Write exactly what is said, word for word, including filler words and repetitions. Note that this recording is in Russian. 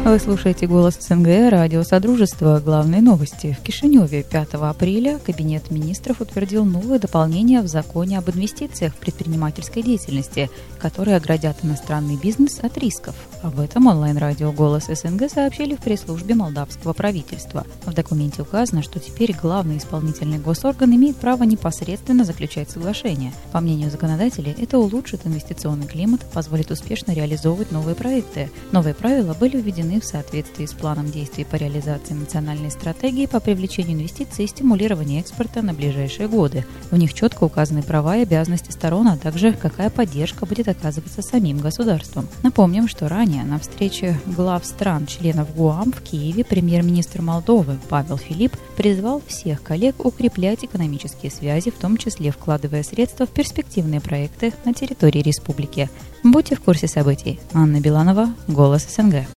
Вы слушаете «Голос СНГ», радио Содружества. Главные новости. В Кишиневе пятого апреля Кабинет министров утвердил новые дополнения в законе об инвестициях в предпринимательской деятельности, которые оградят иностранный бизнес от рисков. Об этом онлайн-радио «Голос СНГ» сообщили в пресс-службе молдавского правительства. В документе указано, что теперь главный исполнительный госорган имеет право непосредственно заключать соглашения. По мнению законодателей, это улучшит инвестиционный климат, позволит успешно реализовывать новые проекты. Новые правила были введены в соответствии с планом действий по реализации национальной стратегии по привлечению инвестиций и стимулированию экспорта на ближайшие годы. В них четко указаны права и обязанности сторон, а также какая поддержка будет оказываться самим государством. Напомним, что ранее на встрече глав стран-членов ГУАМ в Киеве премьер-министр Молдовы Павел Филипп призвал всех коллег укреплять экономические связи, в том числе вкладывая средства в перспективные проекты на территории республики. Будьте в курсе событий. Анна Биланова, «Голос СНГ».